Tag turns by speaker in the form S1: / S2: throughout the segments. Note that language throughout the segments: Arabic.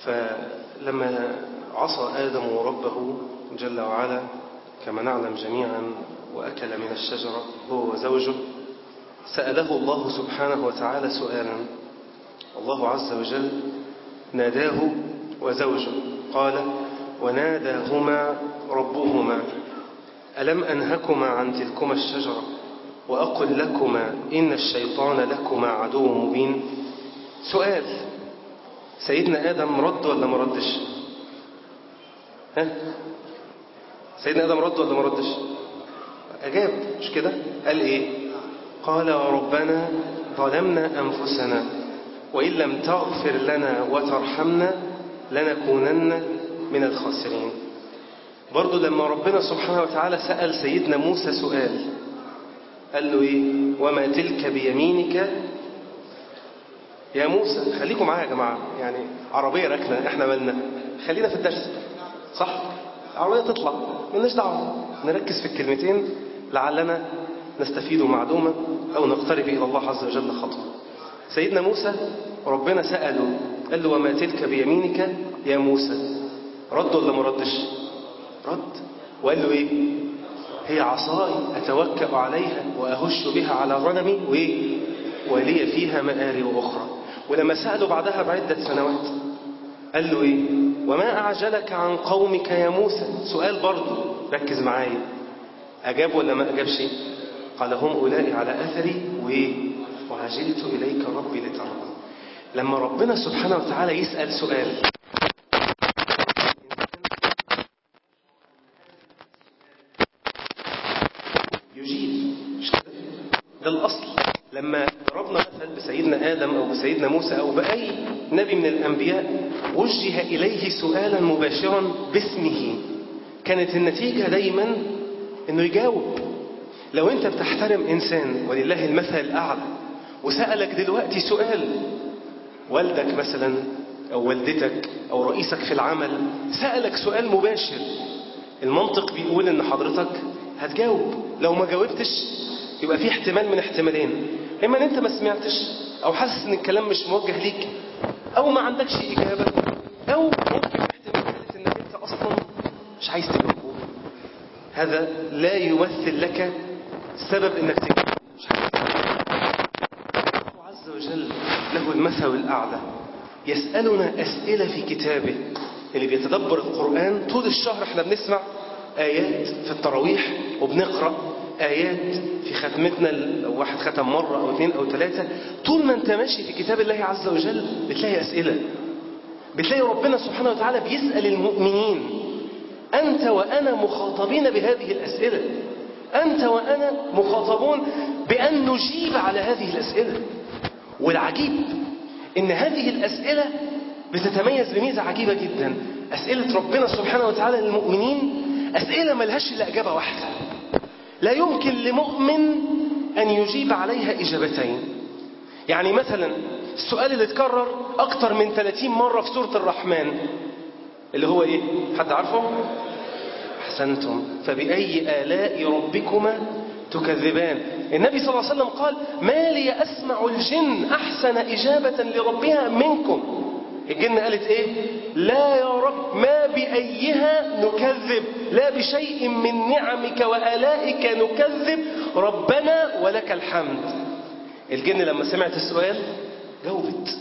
S1: فلما عصى آدم ربه جل وعلا كما نعلم جميعا وأكل من الشجرة هو وزوجه، سأله الله سبحانه وتعالى سؤالا. الله عز وجل ناداه وزوجه، قال: وناداهما ربهما ألم أنهكما عن تلكما الشجرة وأقل لكما إن الشيطان لكما عدو مبين. سؤال. سيدنا آدم رد ولا ما ردش؟ سيدنا آدم رد ولا ما ردش؟ أجاب، مش كده؟ قال إيه؟ قال: ربنا ظلمنا أنفسنا وإن لم تغفر لنا وترحمنا لنكونن من الخاسرين. برضو لما ربنا سبحانه وتعالى سأل سيدنا موسى سؤال، قال له إيه؟ وما تلك بيمينك يا موسى. خليكم معايا يا جماعة، يعني عربية ركنة، احنا مالنا، خلينا في الدرس، صح؟ عربية تطلع، ملناش دعوة، نركز في الكلمتين لعلنا نستفيد معلومة أو نقترب إلى الله عز وجل خطوة. سيدنا موسى ربنا سأله، قال له: وما تلك بيمينك يا موسى. رد ولا ما ردش؟ رد، وقال له إيه؟ هي عصاي أتوكأ عليها وأهش بها على غنمي وإيه؟ ولي فيها مآرب أخرى. ولما سأله بعدها بعدة سنوات قال له إيه؟ وما أعجلك عن قومك يا موسى. سؤال برضه، ركز معايا، أجاب ولا ما أجابش؟ قال: هم أولئك على أثري وإيه؟ وعجلت إليك ربي لترضى. لما ربنا سبحانه وتعالى يسأل سؤال يجيب، مش كده؟ ده الأصل. لما ضربنا مثل بسيدنا آدم أو بسيدنا موسى أو بأي نبي من الأنبياء وجه إليه سؤالا مباشرا باسمه، كانت النتيجة دايما أنه يجاوب. لو أنت بتحترم إنسان ولله المثل الأعلى وسألك دلوقتي سؤال، والدك مثلا أو والدتك أو رئيسك في العمل سألك سؤال مباشر، المنطق بيقول أن حضرتك هتجاوب. لو ما جاوبتش يبقى في احتمال من احتمالين، إما أن أنت ما سمعتش أو حاسس أن الكلام مش موجه ليك أو ما عندكش إجابة، أو ممكن احتمال ثالث أنك أنت أصلا مش عايز تجاوب. هذا لا يمثل لك سبب أنك تجاوب، مش عايز تجاوب. الله عز وجل له المثل الأعلى، يسألنا أسئلة في كتابه. اللي بيتدبر القرآن طول الشهر احنا بنسمع آيات في التراويح وبنقرأ آيات في ختمتنا، لو واحد ختم مرة أو اثنين أو ثلاثة. طول ما انت ماشي في كتاب الله عز وجل بتلاقي أسئلة، بتلاقي ربنا سبحانه وتعالى بيسأل المؤمنين. أنت وأنا مخاطبين بهذه الأسئلة، أنت وأنا مخاطبون بأن نجيب على هذه الأسئلة. والعجيب إن هذه الأسئلة بتتميز بميزة عجيبة جدا. أسئلة ربنا سبحانه وتعالى للمؤمنين أسئلة ملهاش إلا إجابة واحدة، لا يمكن لمؤمن أن يجيب عليها إجابتين. يعني مثلا السؤال اللي اتكرر أكتر من 30 مرة في سورة الرحمن اللي هو إيه؟ حد عارفه؟ أحسنتم، فبأي آلاء ربكما تكذبان. النبي صلى الله عليه وسلم قال: ما لي أسمع الجن أحسن إجابة لربها منكم. الجن قالت إيه؟ لا يا رب، ما بأيها نكذب، لا بشيء من نعمك وآلائك نكذب، ربنا ولك الحمد. الجن لما سمعت السؤال جاوبت: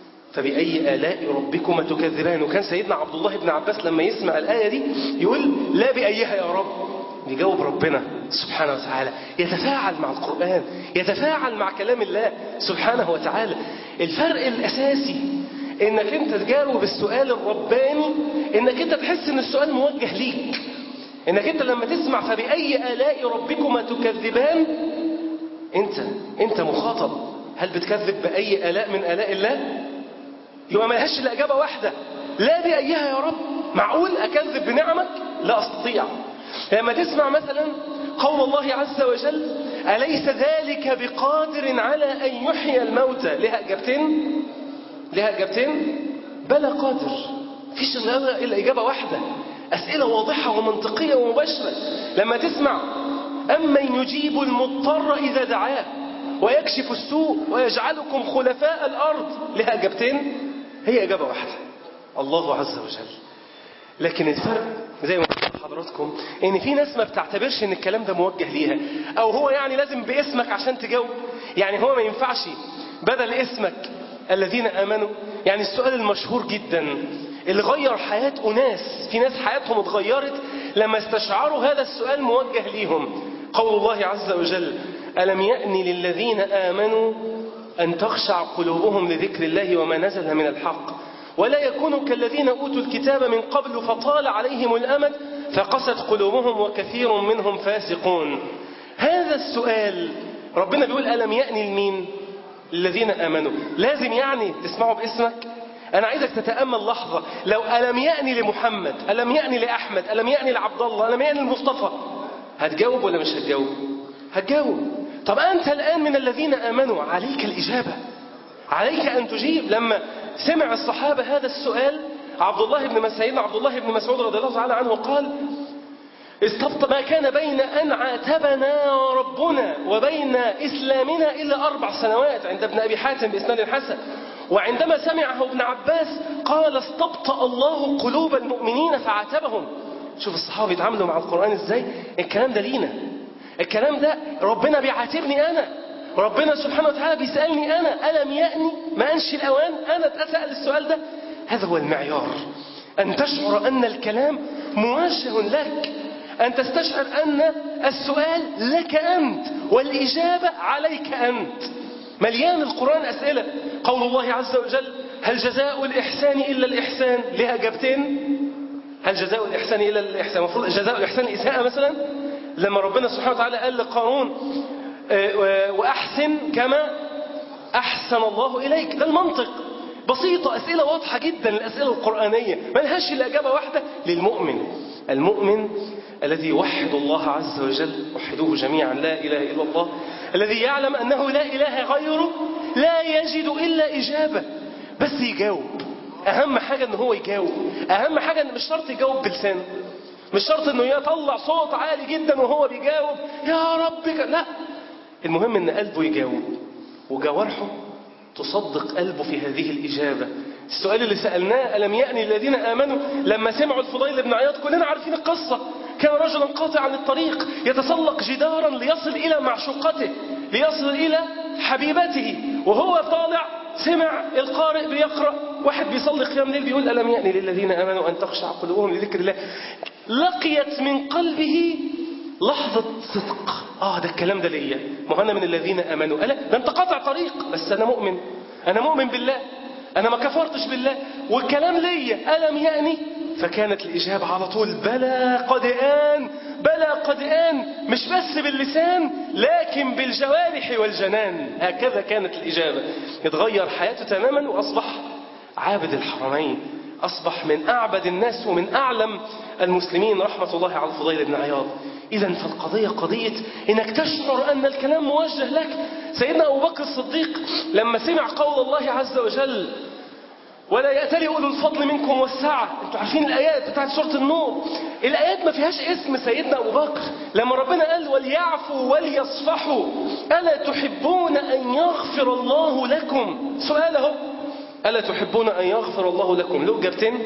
S1: فبأي آلاء ربكما تكذبان. وكان سيدنا عبد الله بن عباس لما يسمع الآية دي يقول: لا بأيها يا رب، يجاوب ربنا سبحانه وتعالى، يتفاعل مع القرآن، يتفاعل مع كلام الله سبحانه وتعالى. الفرق الأساسي انك انت تجاوب السؤال الرباني، انك انت تحس ان السؤال موجه ليك، انك انت لما تسمع فبأي آلاء ربكما تكذبان انت مخاطب. هل بتكذب بأي آلاء من آلاء الله؟ يبقى ما لهاش الا إجابة واحدة: لا بأيها يا رب. معقول أكذب بنعمك؟ لا أستطيع. لما تسمع مثلا قول الله عز وجل: أليس ذلك بقادر على أن يحيي الموتى، لها إجابتين؟ بلى قادر. فيش إلا إجابة واحدة. أسئلة واضحة ومنطقية ومباشرة. لما تسمع أمن يجيب المضطر إذا دعاه ويكشف السوء ويجعلكم خلفاء الأرض، لها إجابتين؟ هي إجابة واحدة: الله عز وجل. لكن الفرق زي ما قلت لحضراتكم ان في ناس ما بتعتبرش ان الكلام ده موجه ليها، او هو يعني لازم باسمك عشان تجاوب. يعني هو ما ينفعش بدل اسمك الذين آمنوا. يعني السؤال المشهور جدا اللي غير حياة أناس، في ناس حياتهم اتغيرت لما استشعروا هذا السؤال موجه ليهم. قول الله عز وجل: ألم يأن للذين آمنوا أن تخشع قلوبهم لذكر الله وما نزل من الحق ولا يكونوا كالذين أوتوا الكتاب من قبل فطال عليهم الأمد فقست قلوبهم وكثير منهم فاسقون. هذا السؤال ربنا بيقول ألم يأن لمين؟ الذين آمنوا. لازم يعني تسمعوا باسمك؟ أنا عايزك تتأمل لحظة. لو ألم يأن لمحمد، ألم يأن لأحمد، ألم يأن لعبد الله، ألم يأن لمصطفى، هتجاوب ولا مش هتجاوب؟ هتجاوب. طب أنت الآن من الذين آمنوا، عليك الإجابة، عليك أن تجيب. لما سمع الصحابة هذا السؤال، عبد الله بن مسعود رضي الله تعالى عنه قال: استبط ما كان بين أن عاتبنا ربنا وبين إسلامنا إلا 4 سنوات، عند ابن أبي حاتم بإسناد حسن. وعندما سمعه ابن عباس قال: استبطأ الله قلوب المؤمنين فعاتبهم. شوف الصحابة يتعاملوا مع القرآن ازاي. الكلام ده لينا، الكلام ده ربنا بيعاتبني أنا، ربنا سبحانه وتعالى بيسألني أنا. ألم يأني، ما أنش الأوان أنا أتسأل السؤال ده؟ هذا هو المعيار، أن تشعر أن الكلام موجه لك، أن تستشعر أن السؤال لك أنت والإجابة عليك أنت. مليان القرآن أسئلة. قول الله عز وجل: هل جزاء الإحسان إلا الإحسان؟ لها إجابتين. هل جزاء الإحسان إلا الإحسان؟ المفروض جزاء الإحسان الإساءة مثلا. لما ربنا سبحانه وتعالى قال لقارون: وأحسن كما أحسن الله إليك. ده المنطق. بسيطة، أسئلة واضحة جدا. الأسئلة القرآنية ملهاش إلا إجابة واحدة للمؤمن. المؤمن الذي يوحد الله عز وجل، وحدوه جميعا، لا إله إلا الله، الذي يعلم أنه لا إله غيره، لا يجد إلا إجابة، بس يجاوب. أهم حاجة أنه هو يجاوب. أهم حاجة أنه مش شرط يجاوب بلسانه، مش شرط أنه يطلع صوت عالي جدا وهو بيجاوب يا ربك، لا. المهم أن قلبه يجاوب وجوارحه تصدق قلبه في هذه الإجابة. السؤال اللي سألناه: ألم يأن الذين آمنوا، لما سمعوا الفضيل بن عياض، كلنا عارفين القصة، كان رجلا قاطعا للطريق يتسلق جدارا ليصل إلى معشوقته، ليصل إلى حبيبته، وهو طالع سمع القارئ بيقرأ، واحد بيصلي قيام ليل بيقول: ألم يأن للذين آمنوا أن تخشع قلوبهم لذكر الله. لقيت من قلبه لحظة صدق. ده الكلام ده ليا، ما أنا من الذين آمنوا. ألا ده أنت قاطع طريق، بس أنا مؤمن، أنا مؤمن بالله، أنا ما كفرتش بالله، والكلام ليا. ألم يأني؟ فكانت الإجابة على طول: بلى قد آن، بلى قد آن. مش بس باللسان لكن بالجوارح والجنان. هكذا كانت الإجابة. يتغير حياته تماما وأصبح عابد الحرمين، أصبح من أعبد الناس ومن أعلم المسلمين، رحمة الله على الفضيل بن عياض. إذن فالقضية قضية إنك تشعر أن الكلام موجه لك. سيدنا أبو بكر الصديق لما سمع قول الله عز وجل: ولا يأتلي أولو الفضل منكم والسعة، انتوا عارفين الآيات بتاعت سورة النور، الآيات ما فيهاش اسم سيدنا أبو بكر. لما ربنا قال: وليعفوا وليصفحوا ألا تحبون أن يغفر الله لكم؟ سؤاله: ألا تحبون أن يغفر الله لكم؟ له إجابتين؟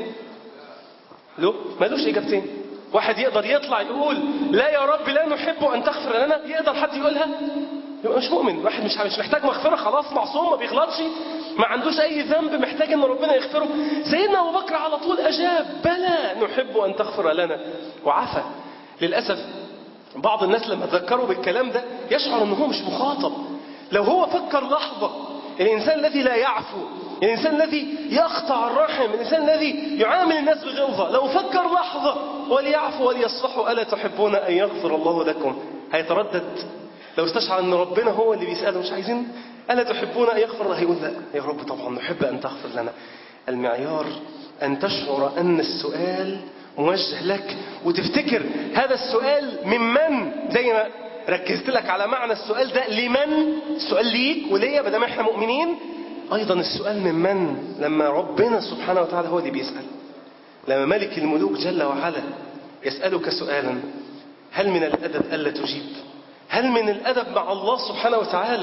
S1: له؟ ما لوش إجابتين. واحد يقدر يطلع يقول: لا يا رب لا نحب أن تغفر لنا؟ يقدر حد يقولها؟ يبقى مش مؤمن. واحد مش محتاج مغفرة، خلاص معصوم، ما بيغلطش، ما عندوش أي ذنب محتاج أن ربنا يغفره. سيدنا أبو بكر على طول أجاب: بلى نحب أن تغفر لنا، وعفى. للأسف بعض الناس لما تذكروا بالكلام ده يشعر أنه مش مخاطب. لو هو فكر لحظة، الإنسان الذي لا يعفو، الإنسان الذي يقطع الرحم، الإنسان الذي يعامل الناس بغلظة، لو فكر لحظة وليعفوا وليصفحوا ألا تحبون أن يغفر الله لكم، هيتردد. لو استشعر أن ربنا هو اللي بيسأله: مش عايزين ألا تحبون أن يغفر الله؟ هيقول: لا يا رب طبعا نحب أن تغفر لنا. المعيار أن تشعر أن السؤال موجه لك، وتفتكر هذا السؤال ممن، زي ما ركزت لك على معنى السؤال ده لمن، السؤال ليك وليا بدل ما احنا مؤمنين. أيضا السؤال ممن، لما ربنا سبحانه وتعالى هو اللي بيسأل، لما ملك الملوك جل وعلا يسألك سؤالا، هل من الأدب ألا تجيب؟ هل من الأدب مع الله سبحانه وتعالى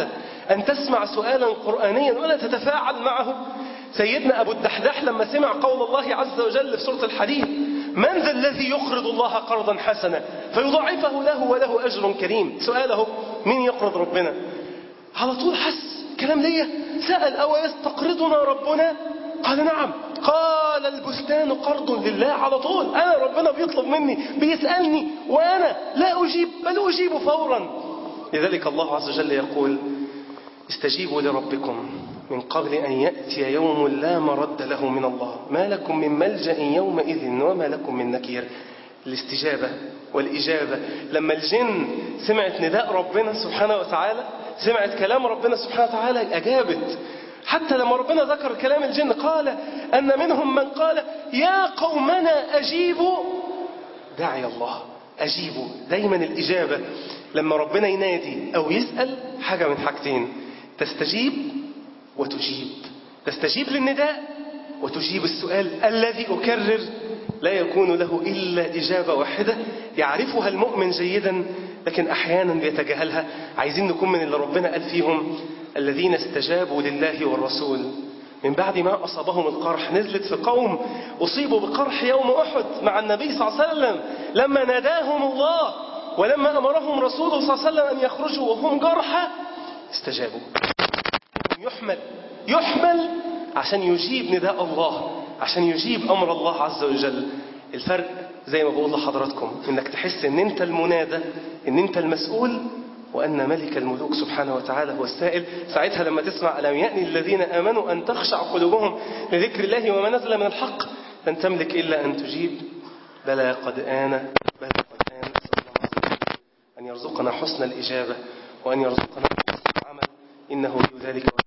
S1: أن تسمع سؤالا قرآنيا ولا تتفاعل معه؟ سيدنا أبو الدحداح لما سمع قول الله عز وجل في سورة الحديد: من ذا الذي يقرض الله قرضا حسنا فيضاعفه له وله أجر كريم. سؤاله: مين يقرض ربنا؟ على طول حس كلام ليا، سأل: أو يستقرضنا ربنا؟ قال: نعم. قال: البستان قرض لله. على طول أنا ربنا بيطلب مني، بيسألني وأنا لا أجيب، بل أجيب فورا. لذلك الله عز وجل يقول: استجيبوا لربكم من قبل أن يأتي يوم لا مرد له من الله ما لكم من ملجأ يومئذ وما لكم من نكير. الاستجابة والإجابة. لما الجن سمعت نداء ربنا سبحانه وتعالى، سمعت كلام ربنا سبحانه وتعالى، أجابت. حتى لما ربنا ذكر كلام الجن قال أن منهم من قال: يا قومنا أجيبوا داعي الله. أجيبوا، دايما الإجابة لما ربنا ينادي أو يسأل حاجة من حاجتين: تستجيب وتجيب. تستجيب للنداء وتجيب السؤال الذي أكرر لا يكون له إلا إجابة واحدة يعرفها المؤمن جيدا لكن أحيانا بيتجاهلها. عايزين نكون من اللي ربنا قال فيهم: الذين استجابوا لله والرسول من بعد ما أصابهم القرح. نزلت في قوم أصيبوا بقرح يوم أحد مع النبي صلى الله عليه وسلم لما ناداهم الله ولما أمرهم رسوله صلى الله عليه وسلم أن يخرجوا وهم جرحى استجابوا. يحمل عشان يجيب نداء الله، عشان يجيب أمر الله عز وجل. الفرق زي ما بقول لحضراتكم إنك تحس إن أنت المنادى، إن أنت المسؤول، وأن ملك الملوك سبحانه وتعالى هو السائل. ساعتها لما تسمع: ألم يأن الذين آمنوا أن تخشع قلوبهم لذكر الله وما نزل من الحق لن تملك إلا أن تجيب: بلى قد آن. بلى قد آن. نسأل الله عز وجل أن يرزقنا حسن الإجابة وأن يرزقنا حسن العمل، إنه ذلك.